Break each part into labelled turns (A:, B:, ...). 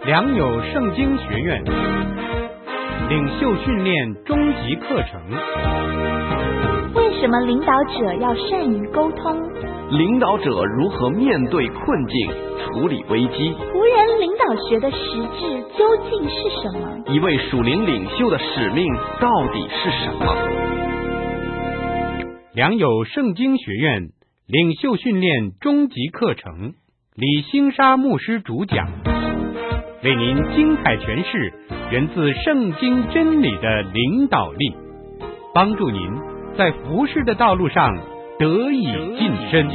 A: 良友圣经学院领袖训练终极课程。
B: 为什么领导者要善于沟通？
C: 领导者如何面对困境、处理危机？
B: 仆人领导学的实质究竟是什么？
C: 一位属灵领袖的使命到底是什么？
A: 良友圣经学院领袖训练终极课程，李兴沙牧师主讲，为您精彩诠释源自圣经真理的领导力，帮助您在服事的道路上得以晋升。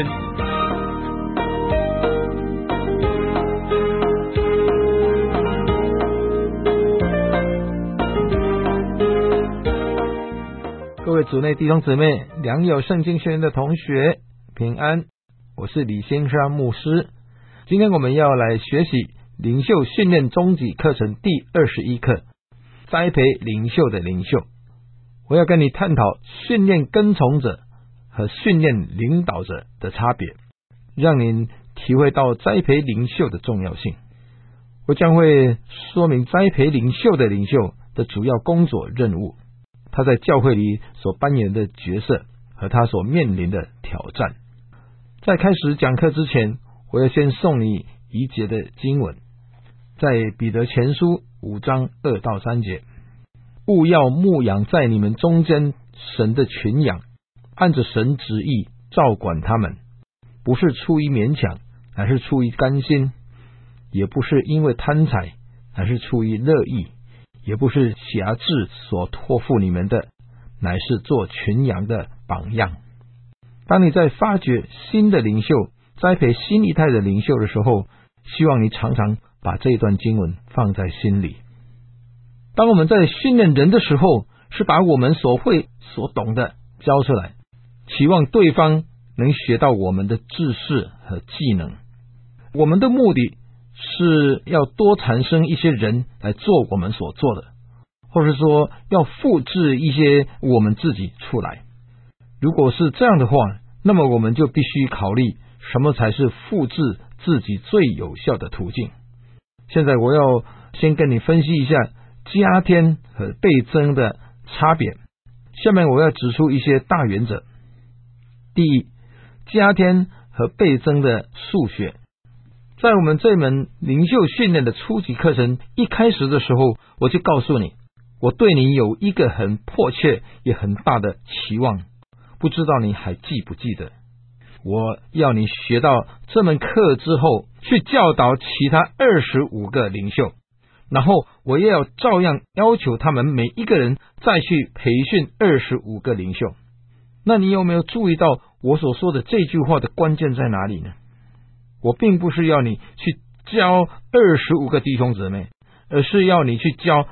D: 各位主内弟兄姊妹，良友圣经学院的同学平安，我是李兴沙牧师。今天我们要来学习领袖训练终极课程第21课，栽培领袖的领袖。我要跟你探讨训练跟从者和训练领导者的差别，让您体会到栽培领袖的重要性。我将会说明栽培领袖的领袖的主要工作任务，他在教会里所扮演的角色和他所面临的挑战。在开始讲课之前，我要先送你一节的经文，在彼得前书5章2到3节，务要牧养在你们中间神的群羊，按着神旨意照管他们，不是出于勉强，乃是出于甘心；也不是因为贪财，乃是出于乐意；也不是辖制所托付你们的，乃是做群羊的榜样。当你在发掘新的领袖、栽培新一代的领袖的时候，希望你常常把这段经文放在心里。当我们在训练人的时候，是把我们所会所懂的教出来，期望对方能学到我们的知识和技能。我们的目的是要多产生一些人来做我们所做的，或者说要复制一些我们自己出来。如果是这样的话，那么我们就必须考虑什么才是复制自己最有效的途径。现在我要先跟你分析一下加添和倍增的差别。下面我要指出一些大原则。第一，加添和倍增的数学。在我们这门领袖训练的初级课程一开始的时候，我就告诉你，我对你有一个很迫切也很大的期望，不知道你还记不记得。我要你学到这门课之后，去教导其他25个领袖，然后我也要照样要求他们每一个人再去培训25个领袖。那你有没有注意到我所说的这句话的关键在哪里呢？我并不是要你去教25个弟兄姊妹，而是要你去教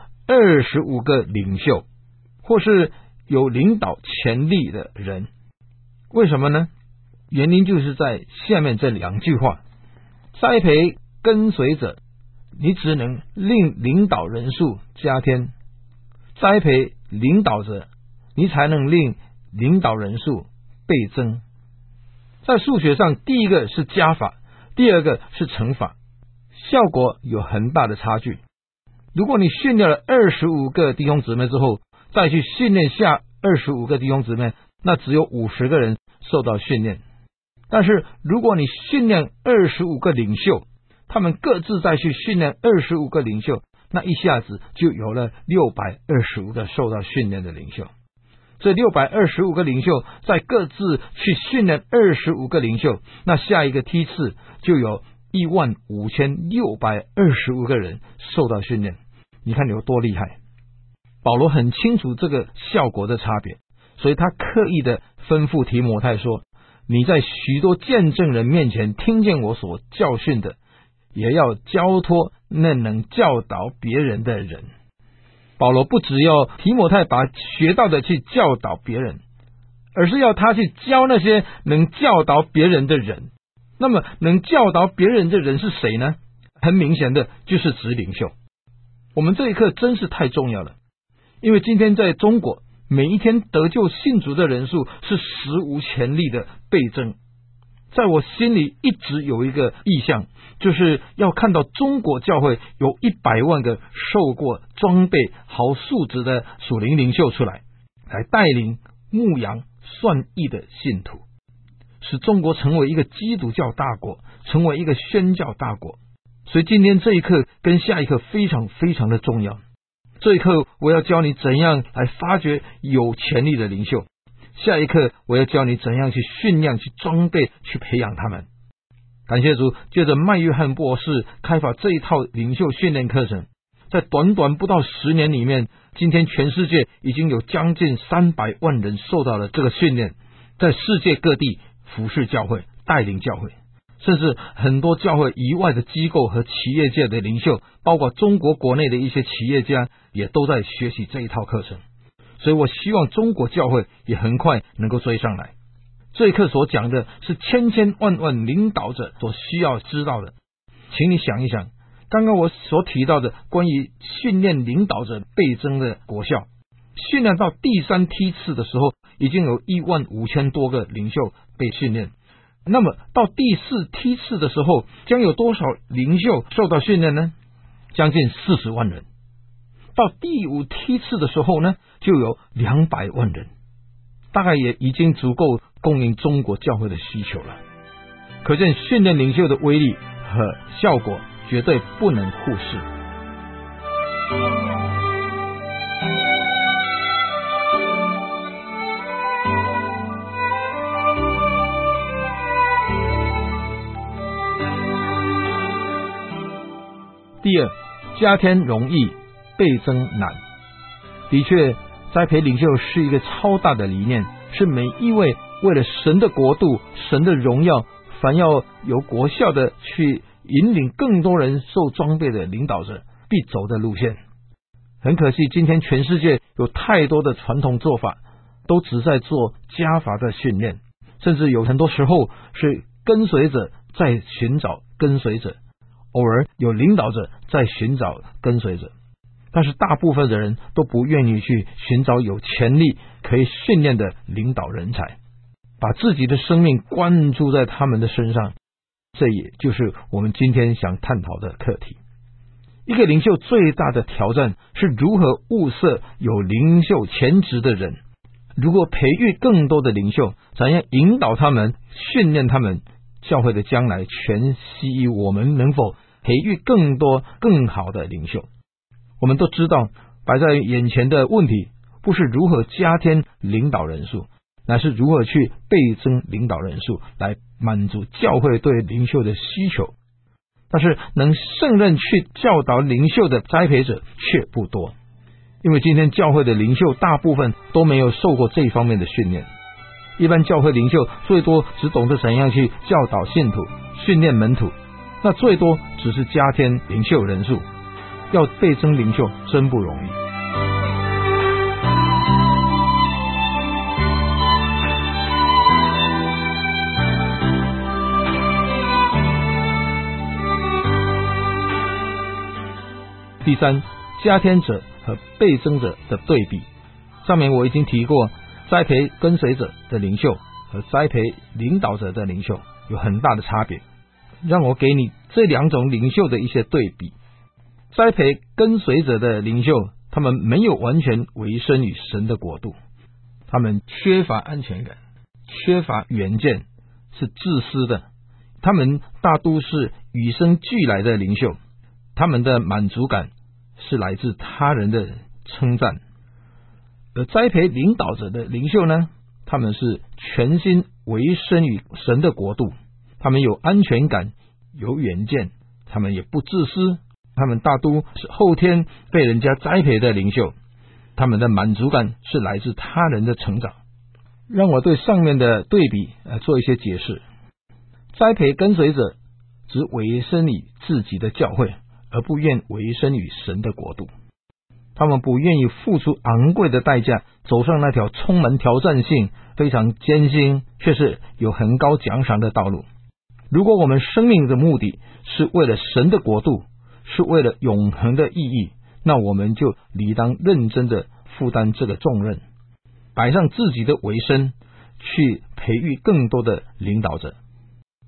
D: 25个领袖，或是有领导潜力的人。为什么呢？原因就是在下面这2句话：栽培跟随者，你只能令领导人数加添；栽培领导者，你才能令领导人数倍增。在数学上，第一个是加法，第二个是乘法，效果有很大的差距。如果你训练了25个弟兄姊妹之后，再去训练下25个弟兄姊妹，那只有50个人受到训练。但是如果你训练25个领袖，他们各自再去训练25个领袖，那一下子就有了625个受到训练的领袖。这625个领袖再各自去训练25个领袖，那下一个梯次就有15625个人受到训练。你看有多厉害。保罗很清楚这个效果的差别，所以他刻意的吩咐提摩太说，你在许多见证人面前听见我所教训的，也要交托那能教导别人的人。保罗不只要提摩太把学到的去教导别人，而是要他去教那些能教导别人的人。那么能教导别人的人是谁呢？很明显的就是指领袖。我们这一课真是太重要了，因为今天在中国，每一天得救信主的人数是史无前例的倍增。 在我心里一直有一个意向，就是要看到中国教会有100万个受过装备、好素质的属灵领袖出来，来带领牧羊算义的信徒，使中国成为一个基督教大国，成为一个宣教大国。所以今天这一课跟下一课非常非常的重要。这一课我要教你怎样来发掘有潜力的领袖，下一课我要教你怎样去训练、去装备、去培养他们。感谢主，借着麦约翰博士开发这一套领袖训练课程，在短短不到10年里面，今天全世界已经有将近300万人受到了这个训练，在世界各地服侍教会、带领教会，甚至很多教会以外的机构和企业界的领袖，包括中国国内的一些企业家，也都在学习这一套课程。所以我希望中国教会也很快能够追上来。这一课所讲的是千千万万领导者所需要知道的。请你想一想，刚刚我所提到的关于训练领导者倍增的果效，训练到第3梯次的时候，已经有15000多个领袖被训练。那么到第4梯次的时候，将有多少领袖受到训练呢？将近40万人。到第5梯次的时候呢，就有200万人，大概也已经足够供应中国教会的需求了。可见训练领袖的威力和效果绝对不能忽视。第二，加添容易，倍增难。的确，栽培领袖是一个超大的理念，是每一位为了神的国度、神的荣耀，凡要有国效的去引领更多人受装备的领导者必走的路线。很可惜，今天全世界有太多的传统做法，都只在做家法的训练，甚至有很多时候是跟随者在寻找跟随者，偶尔有领导者在寻找跟随者，但是大部分的人都不愿意去寻找有潜力可以训练的领导人才，把自己的生命关注在他们的身上。这也就是我们今天想探讨的课题。一个领袖最大的挑战是如何物色有领袖潜质的人，如何培育更多的领袖，怎样引导他们、训练他们。教会的将来全系于我们能否培育更多更好的领袖。我们都知道，摆在眼前的问题不是如何加添领导人数，乃是如何去倍增领导人数，来满足教会对领袖的需求。但是能胜任去教导领袖的栽培者却不多，因为今天教会的领袖大部分都没有受过这方面的训练。一般教会领袖最多只懂得怎样去教导信徒、训练门徒，那最多只是加添领袖人数，要倍增领袖真不容易。第三，加添者和倍增者的对比。上面我已经提过，栽培跟随者的领袖和栽培领导者的领袖有很大的差别。让我给你这2种领袖的一些对比。栽培跟随者的领袖，他们没有完全委身于神的国度，他们缺乏安全感，缺乏远见，是自私的。他们大都是与生俱来的领袖，他们的满足感是来自他人的称赞。而栽培领导者的领袖呢，他们是全心委身于神的国度，他们有安全感，有远见，他们也不自私，他们大都是后天被人家栽培的领袖，他们的满足感是来自他人的成长。让我对上面的对比做一些解释。栽培跟随者只委身于自己的教会，而不愿委身于神的国度，他们不愿意付出昂贵的代价，走上那条充满挑战性、非常艰辛，却是有很高奖赏的道路。如果我们生命的目的是为了神的国度，是为了永恒的意义，那我们就理当认真的负担这个重任，摆上自己的为身，去培育更多的领导者。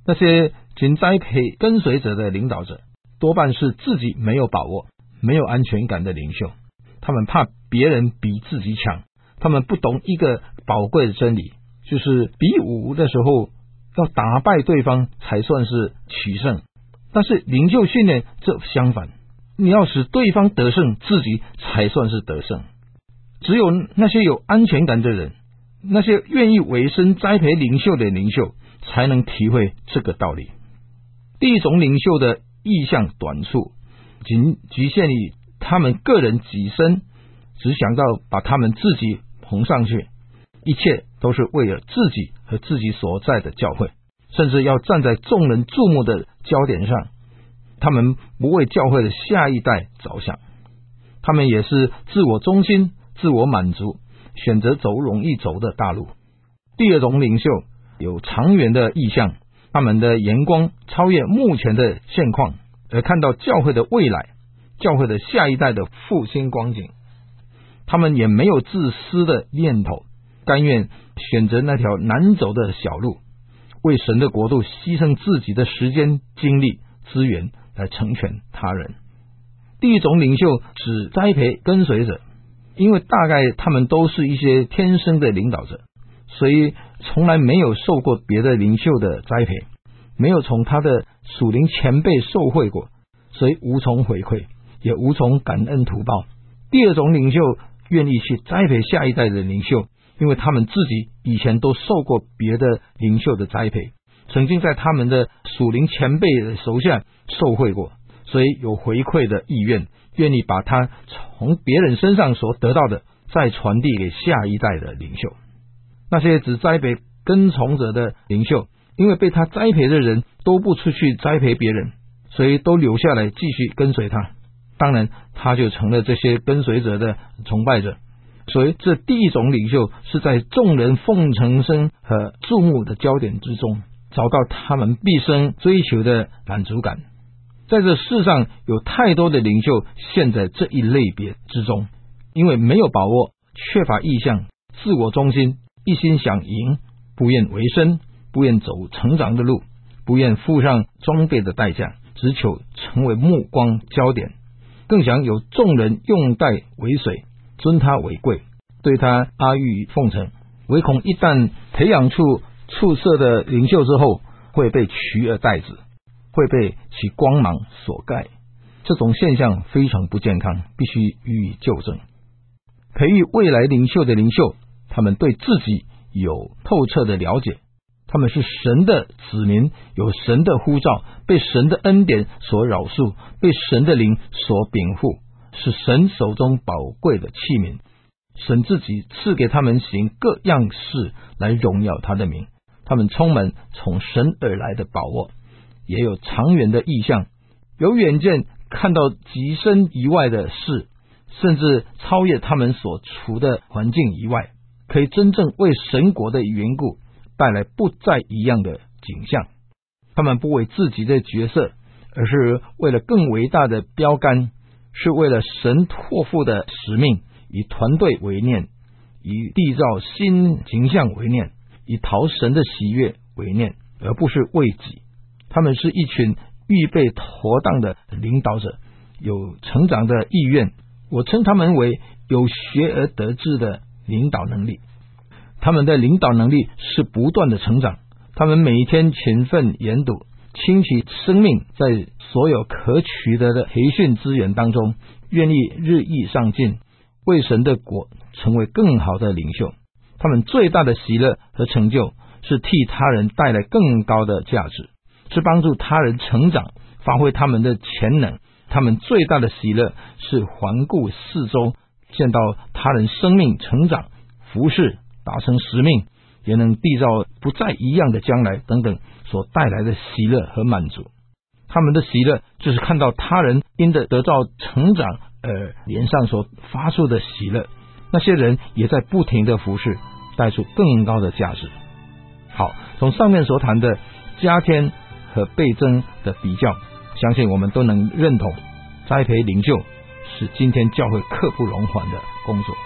D: 那些仅栽培跟随者的领导者，多半是自己没有把握、没有安全感的领袖。他们怕别人比自己强，他们不懂一个宝贵的真理，就是比武的时候要打败对方才算是取胜。但是领袖训练这相反，你要使对方得胜，自己才算是得胜。只有那些有安全感的人，那些愿意委身栽培领袖的领袖，才能体会这个道理。第一种领袖的意向短处，仅局限于他们个人己身，只想到把他们自己捧上去，一切都是为了自己和自己所在的教会，甚至要站在众人注目的焦点上。他们不为教会的下一代着想，他们也是自我中心、自我满足，选择走容易走的大路。第二种领袖有长远的意向，他们的眼光超越目前的现况，而看到教会的未来、教会的下一代的复兴光景。他们也没有自私的念头，甘愿选择那条难走的小路，为神的国度牺牲自己的时间、精力、资源来成全他人。第一种领袖只栽培跟随者，因为大概他们都是一些天生的领导者，所以从来没有受过别的领袖的栽培，没有从他的属灵前辈受惠过，所以无从回馈，也无从感恩图报。第二种领袖愿意去栽培下一代的领袖，因为他们自己以前都受过别的领袖的栽培，曾经在他们的属灵前辈的手下受惠过，所以有回馈的意愿，愿意把他从别人身上所得到的再传递给下一代的领袖。那些只栽培跟从者的领袖，因为被他栽培的人都不出去栽培别人，所以都留下来继续跟随他，当然他就成了这些跟随者的崇拜者。所以这第一种领袖是在众人奉承声和注目的焦点之中，找到他们毕生追求的满足感。在这世上有太多的领袖陷在这一类别之中，因为没有把握，缺乏意向，自我中心，一心想赢，不愿为生，不愿走成长的路，不愿付上装备的代价，只求成为目光焦点，更想有众人拥戴为随，尊他为贵，对他阿谀奉承，唯恐一旦培养出出色的领袖之后，会被取而代之，会被其光芒所盖。这种现象非常不健康，必须予以纠正。培育未来领袖的领袖，他们对自己有透彻的了解，他们是神的子民，有神的呼召，被神的恩典所饶恕，被神的灵所禀赋，是神手中宝贵的器皿。神自己赐给他们行各样事来荣耀他的名，他们充满从神而来的把握，也有长远的意向，有远见，看到极深以外的事，甚至超越他们所处的环境以外，可以真正为神国的缘故带来不再一样的景象。他们不为自己的角色，而是为了更伟大的标杆，是为了神托付的使命，以团队为念，以缔造新形象为念，以讨神的喜悦为念，而不是为己。他们是一群预备妥当的领导者，有成长的意愿，我称他们为有学而得志的领导能力。他们的领导能力是不断的成长，他们每天勤奋研读，倾其生命在所有可取得的培训资源当中，愿意日益上进，为神的国成为更好的领袖。他们最大的喜乐和成就是替他人带来更高的价值，是帮助他人成长，发挥他们的潜能。他们最大的喜乐是环顾四周，见到他人生命成长，服侍，达成使命，也能缔造不再一样的将来等等所带来的喜乐和满足。他们的喜乐就是看到他人因着得到成长而脸上所发出的喜乐，那些人也在不停的服侍，带出更高的价值。好，从上面所谈的加添和倍增的比较，相信我们都能认同，栽培领袖是今天教会刻不容缓的工作。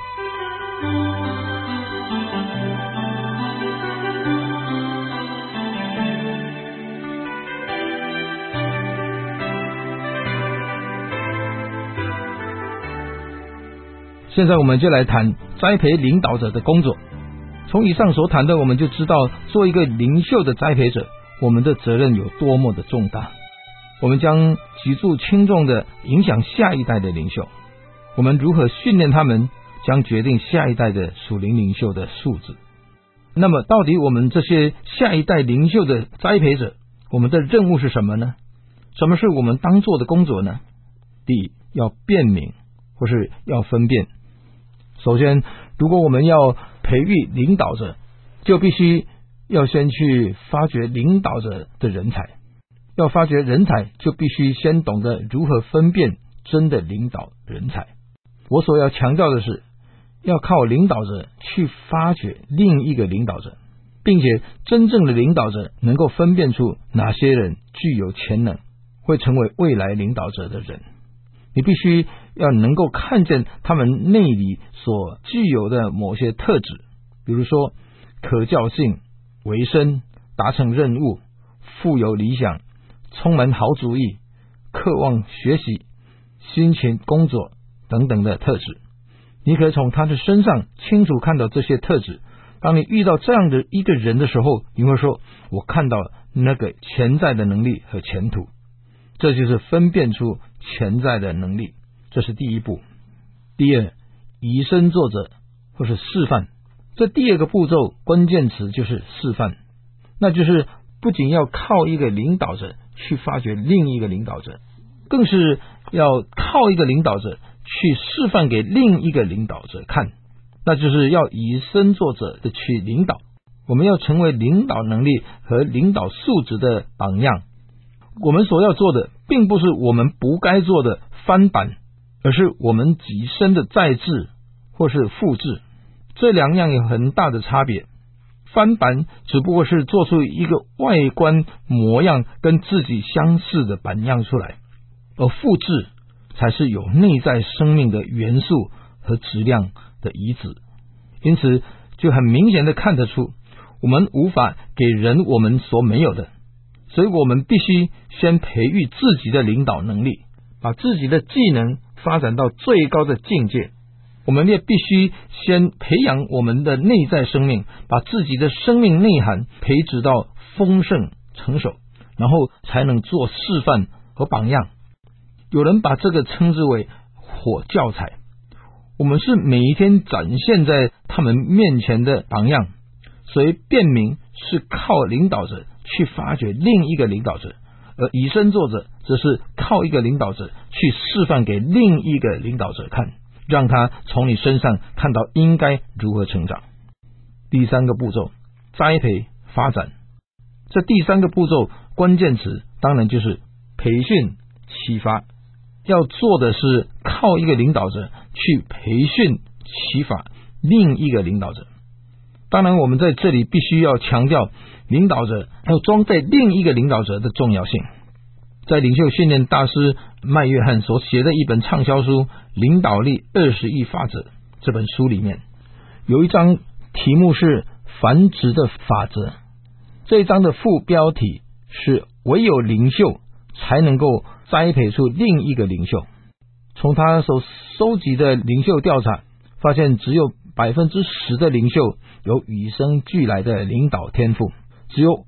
D: 现在我们就来谈栽培领导者的工作。从以上所谈的，我们就知道做一个领袖的栽培者，我们的责任有多么的重大。我们将举足轻重的影响下一代的领袖，我们如何训练他们，将决定下一代的属灵领袖的素质。那么到底我们这些下一代领袖的栽培者，我们的任务是什么呢？什么是我们当做的工作呢？第一，要辨明或是要分辨。首先，如果我们要培育领导者，就必须要先去发掘领导者的人才。要发掘人才，就必须先懂得如何分辨真的领导人才。我所要强调的是，要靠领导者去发掘另一个领导者，并且真正的领导者能够分辨出哪些人具有潜能，会成为未来领导者的人。你必须要能够看见他们内里所具有的某些特质，比如说可教性、维生、达成任务、富有理想、充满好主意、渴望学习、辛勤工作等等的特质。你可以从他的身上清楚看到这些特质。当你遇到这样的一个人的时候，你会说，我看到那个潜在的能力和前途。这就是分辨出潜在的能力，这是第一步。第二，以身作则或是示范。这第二个步骤关键词就是示范，那就是不仅要靠一个领导者去发掘另一个领导者，更是要靠一个领导者去示范给另一个领导者看，那就是要以身作则的去领导。我们要成为领导能力和领导素质的榜样。我们所要做的并不是我们不该做的翻版，而是我们己身的再制或是复制，这两样有很大的差别。翻版只不过是做出一个外观模样跟自己相似的版样出来，而复制才是有内在生命的元素和质量的遗址。因此就很明显的看得出，我们无法给人我们所没有的，所以我们必须先培育自己的领导能力，把自己的技能发展到最高的境界。我们也必须先培养我们的内在生命，把自己的生命内涵培植到丰盛成熟，然后才能做示范和榜样。有人把这个称之为火教材。我们是每一天展现在他们面前的榜样，所以辨明是靠领导者去发掘另一个领导者，而以身作则则是靠一个领导者去示范给另一个领导者看，让他从你身上看到应该如何成长。第三个步骤，栽培发展。这第三个步骤关键词当然就是培训启发。要做的是靠一个领导者去培训启发另一个领导者。当然我们在这里必须要强调领导者要装备另一个领导者的重要性。在领袖训练大师麦约翰所写的一本畅销书《领导力20亿法则》这本书里面，有一章题目是繁殖的法则。这一章的副标题是唯有领袖才能够栽培出另一个领袖。从他所收集的领袖调查发现，只有 10% 的领袖有与生俱来的领导天赋，只有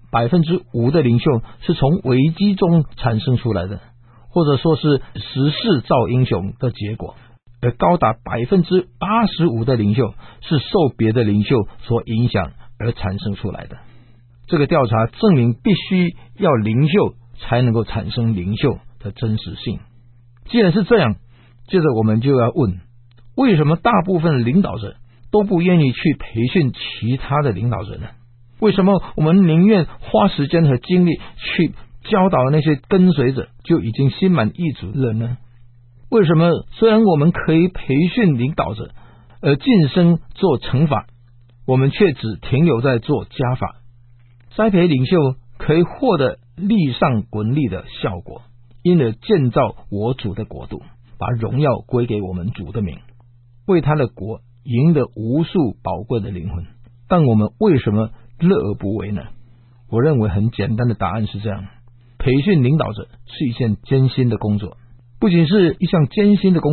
D: 5% 的领袖是从危机中产生出来的，或者说是时势造英雄的结果，而高达 85% 的领袖是受别的领袖所影响而产生出来的。这个调查证明必须要领袖才能够产生领袖的真实性。既然是这样，接着我们就要问，为什么大部分领导者都不愿意去培训其他的领导者呢？为什么我们宁愿花时间和精力去教导那些跟随者就已经心满意足了呢？为什么虽然我们可以培训领导者而晋升做乘法，我们却只停留在做加法？栽培领袖可以获得力上滚力的效果，因而建造我主的国度，把荣耀归给我们主的名，为他的国赢得无数宝贵的灵魂。但我们为什么乐而不为呢？我认为很简单的答案是这样：培训领导者是一件艰辛的工作，不仅是一项艰辛的工作，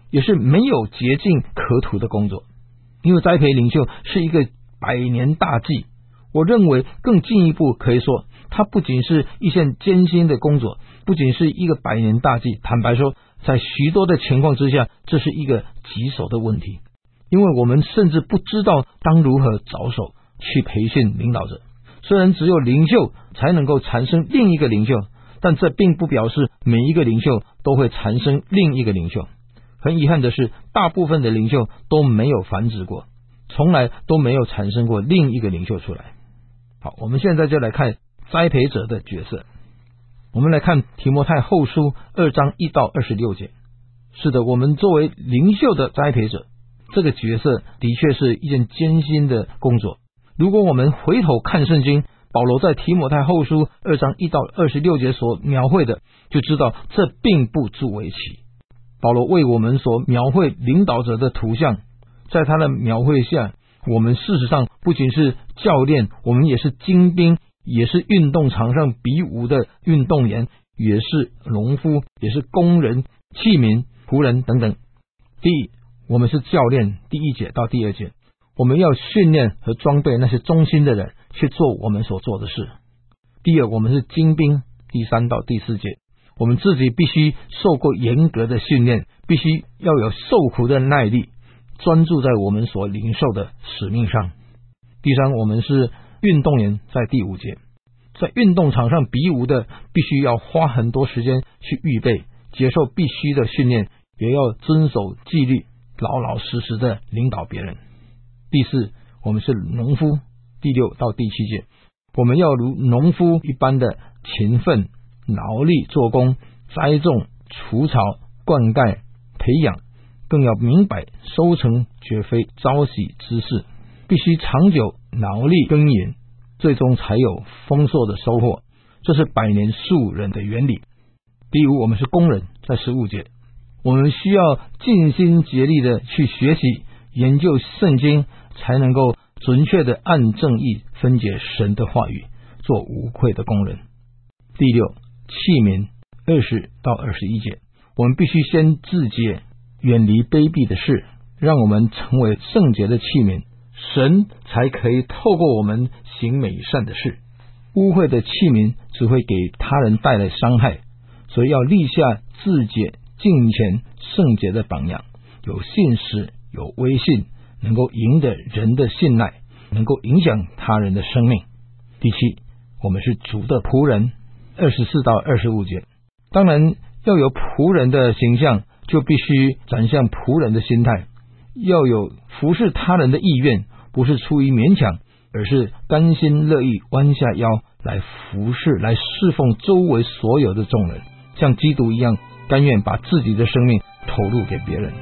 D: 也是没有捷径可图的工作。因为栽培领袖是一个100年大计，我认为更进一步可以说，它不仅是一项艰辛的工作，不仅是一个100年大计，坦白说，在许多的情况之下，这是一个棘手的问题。因为我们甚至不知道当如何着手去培训领导者。虽然只有领袖才能够产生另一个领袖，但这并不表示每一个领袖都会产生另一个领袖。很遗憾的是，大部分的领袖都没有繁殖过，从来都没有产生过另一个领袖出来。好，我们现在就来看栽培者的角色。我们来看提摩太后书2章1到26节。是的，我们作为领袖的栽培者，这个角色的确是一件艰辛的工作。如果我们回头看圣经，保罗在提摩太后书2章1到26节所描绘的，就知道这并不足为奇。保罗为我们所描绘领导者的图像，在他的描绘下，我们事实上不仅是教练，我们也是精兵，也是运动场上比武的运动员，也是农夫，也是工人、器皿、仆人等等。第一，我们是教练，第1节到第2节，我们要训练和装备那些忠心的人去做我们所做的事。第二，我们是精兵，第3到第4节，我们自己必须受过严格的训练，必须要有受苦的耐力，专注在我们所领受的使命上。第3，我们是运动员，在第5节，在运动场上比武的必须要花很多时间去预备，接受必须的训练，也要遵守纪律，老老实实的领导别人。第4，我们是农夫，第6到第7节，我们要如农夫一般的勤奋劳力做工，栽种、除草、灌溉、培养，更要明白收成绝非朝夕之事，必须长久劳力耕耘，最终才有丰硕的收获。这是百年树人的原理。第5，我们是工人，在15节，我们需要尽心竭力的去学习研究圣经，才能够准确的按正义分解神的话语，做无愧的工人。第6，器皿，20到21节，我们必须先自洁，远离卑鄙的事，让我们成为圣洁的器皿，神才可以透过我们行美善的事。污秽的器皿只会给他人带来伤害，所以要立下自洁、敬虔、圣洁的榜样，有信实，有威信，能够赢得人的信赖，能够影响他人的生命。第7，我们是主的仆人，24到25节，当然要有仆人的形象，就必须展现仆人的心态，要有服侍他人的意愿，不是出于勉强，而是甘心乐意弯下腰来服侍，来侍奉周围所有的众人，像基督一样，甘愿把自己的生命投入给别人。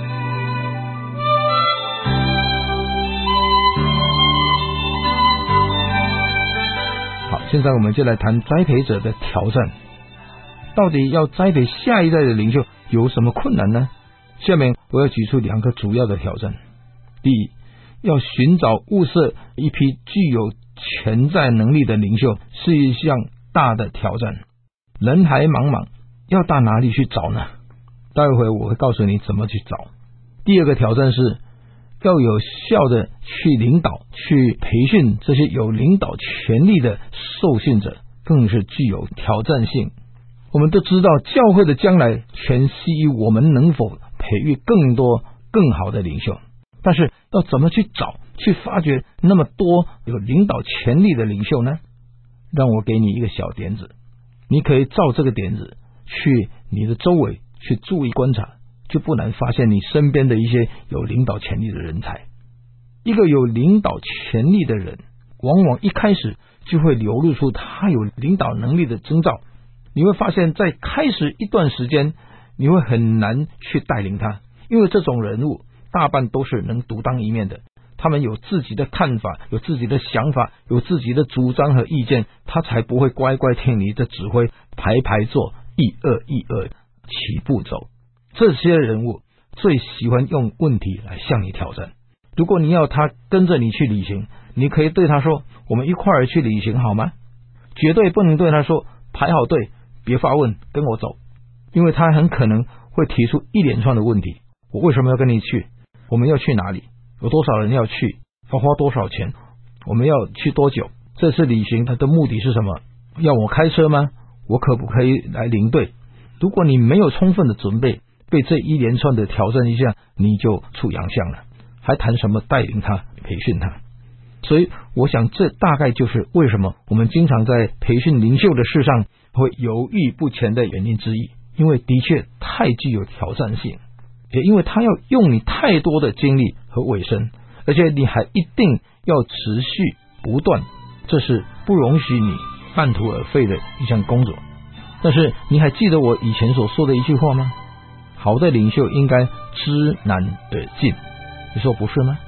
D: 好，现在我们就来谈栽培者的挑战。到底要栽培下一代的领袖有什么困难呢？下面我要举出2个主要的挑战。第一，要寻找物色一批具有潜在能力的领袖是一项大的挑战。人海茫茫，要到哪里去找呢？待会我会告诉你怎么去找。第2个挑战是要有效的去领导，去培训这些有领导权力的受训者，更是具有挑战性。我们都知道，教会的将来全系于我们能否培育更多更好的领袖，但是要怎么去找，去发掘那么多有领导权力的领袖呢？让我给你一个小点子，你可以照这个点子去你的周围去注意观察，就不难发现你身边的一些有领导权力的人才。一个有领导权力的人，往往一开始就会流露出他有领导能力的征兆。你会发现在开始一段时间，你会很难去带领他，因为这种人物大半都是能独当一面的，他们有自己的看法，有自己的想法，有自己的主张和意见，他才不会乖乖听你的指挥，排排坐，一二起步走。这些人物最喜欢用问题来向你挑战。如果你要他跟着你去旅行，你可以对他说，我们一块儿去旅行好吗？绝对不能对他说，排好队，别发问，跟我走，因为他很可能会提出一连串的问题， 我为什么要跟你去？我们要去哪里？有多少人要去？要花多少钱？我们要去多久？这次旅行它的目的是什么？要我开车吗？我可不可以来领队？如果你没有充分的准备，被这一连串的挑战一下，你就出洋相了，还谈什么带领他、培训他？所以我想这大概就是为什么我们经常在培训领袖的事上会犹豫不前的原因之一，因为的确太具有挑战性，也因为他要用你太多的精力和尾声，而且你还一定要持续不断，这是不容许你半途而废的一项工作。但是你还记得我以前所说的一句话吗？好的领袖应该知难而进，你说不是吗？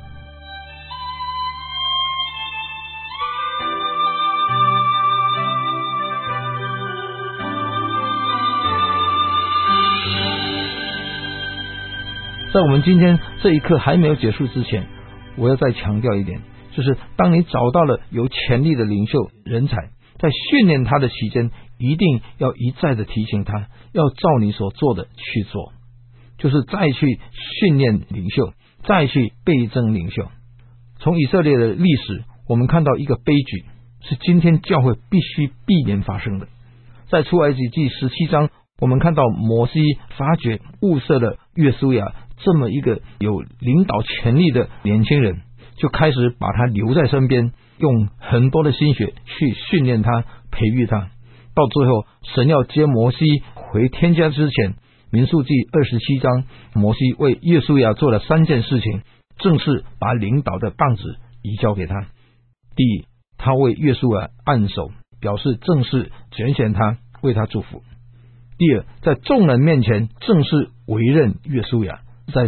D: 在我们今天这一课还没有结束之前，我要再强调一点，就是当你找到了有潜力的领袖人才，在训练他的期间，一定要一再的提醒他，要照你所做的去做，就是再去训练领袖，再去倍增领袖。从以色列的历史，我们看到一个悲剧，是今天教会必须避免发生的。在出埃及记17章，我们看到摩西发觉物色了约书亚这么一个有领导权力的年轻人，就开始把他留在身边，用很多的心血去训练他、培育他。到最后，神要接摩西回天家之前，民数记27章，摩西为约书亚做了3件事情，正式把领导的棒子移交给他。第一，他为约书亚按手，表示正式拣选他，为他祝福。第二，在众人面前正式委任约书亚。在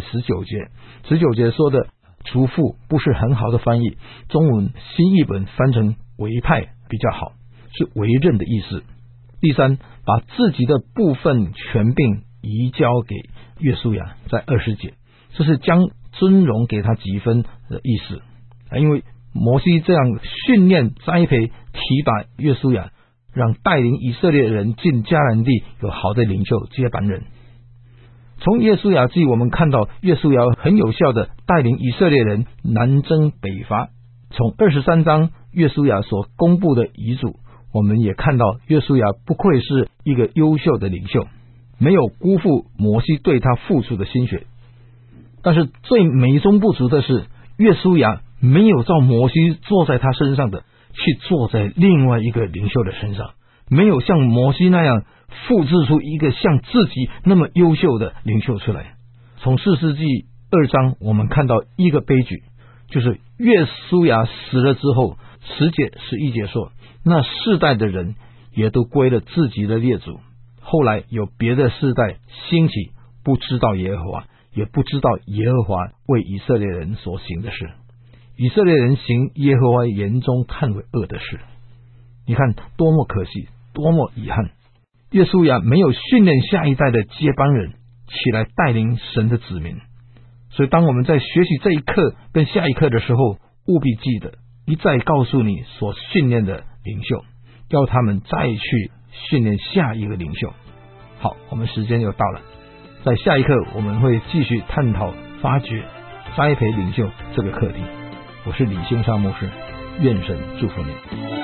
D: 19节说的族父不是很好的翻译，中文新译本翻成委派比较好，是委任的意思。第三，把自己的部分权柄移交给约书亚，在20节，这是将尊荣给他几分的意思。因为摩西这样训练、栽培、提拔约书亚，让带领以色列人进迦南地有好的领袖接班人。从约书亚记我们看到约书亚很有效的带领以色列人南征北伐。从23章约书亚所公布的遗嘱，我们也看到约书亚不愧是一个优秀的领袖，没有辜负摩西对他付出的心血。但是最美中不足的是，约书亚没有照摩西坐在他身上的去坐在另外一个领袖的身上，没有像摩西那样复制出一个像自己那么优秀的领袖出来。从士师记2章我们看到一个悲剧，就是约书亚死了之后，10节11节说，那世代的人也都归了自己的列祖，后来有别的世代兴起，不知道耶和华，也不知道耶和华为以色列人所行的事。以色列人行耶和华眼中看为恶的事。你看多么可惜，多么遗憾，约书亚没有训练下一代的接班人起来带领神的子民。所以当我们在学习这一课跟下一课的时候，务必记得一再告诉你所训练的领袖，要他们再去训练下一个领袖。好，我们时间又到了，在下一课我们会继续探讨发掘栽培领袖这个课题。我是李兴尚牧师，愿神祝福你。